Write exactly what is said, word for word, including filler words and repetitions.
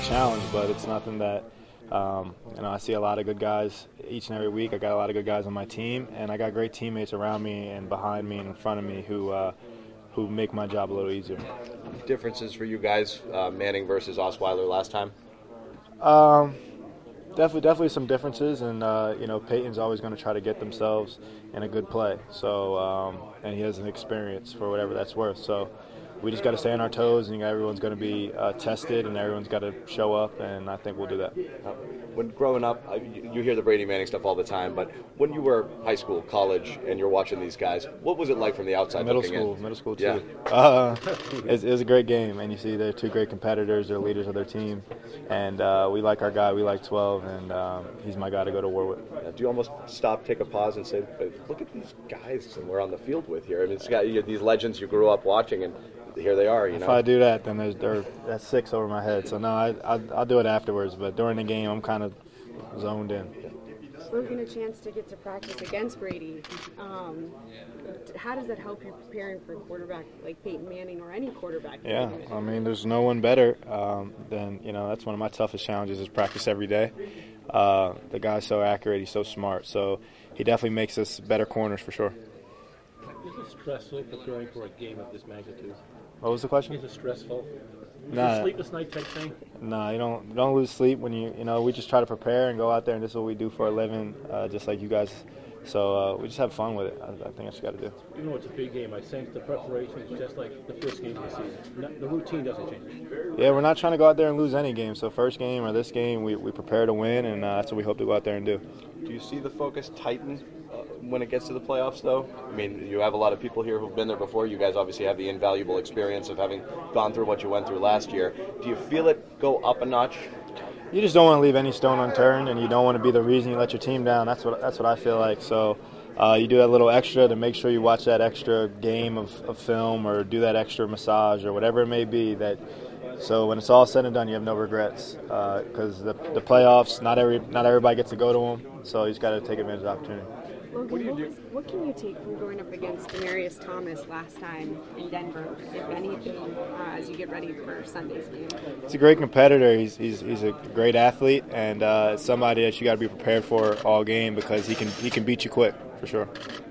challenge, but it's nothing that um, you know. I see a lot of good guys each and every week. I got a lot of good guys on my team, and I got great teammates around me and behind me and in front of me who uh, who make my job a little easier. Differences for you guys, uh, Manning versus Osweiler last time? Um, definitely, definitely some differences, and uh, you know, Peyton's always going to try to get themselves in a good play. So, um, and he has an experience for whatever that's worth. So, we just got to stay on our toes, and everyone's going to be uh, tested, and everyone's got to show up, and I think we'll do that. When growing up, you hear the Brady Manning stuff all the time, but when you were high school, college, and you're watching these guys, what was it like from the outside Middle looking school, in? middle school too. Yeah. Uh, it, it was a great game, and you see they're two great competitors. They're leaders of their team, and uh, we like our guy. We like twelve, and um, he's my guy to go to war with. Yeah, do you almost stop, take a pause, and say, "Look at these guys and we're on the field with here"? I mean, it's got you know, these legends you grew up watching, and here they are. You know. If I do that, then there's there, that's six over my head. So no, I, I I'll do it afterwards. But during the game, I'm kind of zoned in. Looking a chance to get to practice against Brady, um, how does that help you preparing for a quarterback like Peyton Manning or any quarterback? Yeah, I mean, there's no one better um, than, you know, that's one of my toughest challenges is practice every day. Uh, the guy's so accurate, he's so smart, so he definitely makes us better corners for sure. Is it stressful preparing for a game of this magnitude? What was the question? Is it stressful? Is Nah. it a sleepless night type thing? No, nah, you don't you don't lose sleep when you you know we just try to prepare and go out there, and this is what we do for a living, uh, just like you guys. So uh, we just have fun with it. I, I think that's got to do. Even though it's a big game, I sense the preparation is just like the first game of the season. No, the routine doesn't change. Yeah, we're not trying to go out there and lose any game. So first game or this game, we, we prepare to win, and uh, that's what we hope to go out there and do. Do you see the focus tighten uh, when it gets to the playoffs, though? I mean, you have a lot of people here who've been there before. You guys obviously have the invaluable experience of having gone through what you went through last year. Do you feel it go up a notch? You just don't want to leave any stone unturned, and you don't want to be the reason you let your team down. That's what that's what I feel like. So uh, you do that little extra to make sure you watch that extra game of, of film or do that extra massage or whatever it may be. That so when it's all said and done, you have no regrets because uh, the the playoffs, not every not everybody gets to go to them. So you just got to take advantage of the opportunity. Logan, what, do you do? Was, what can you take from going up against Demaryius Thomas last time in Denver, if anything, uh, as you get ready for Sunday's game? He's a great competitor. He's he's he's a great athlete, and uh, somebody that you got to be prepared for all game because he can he can beat you quick for sure.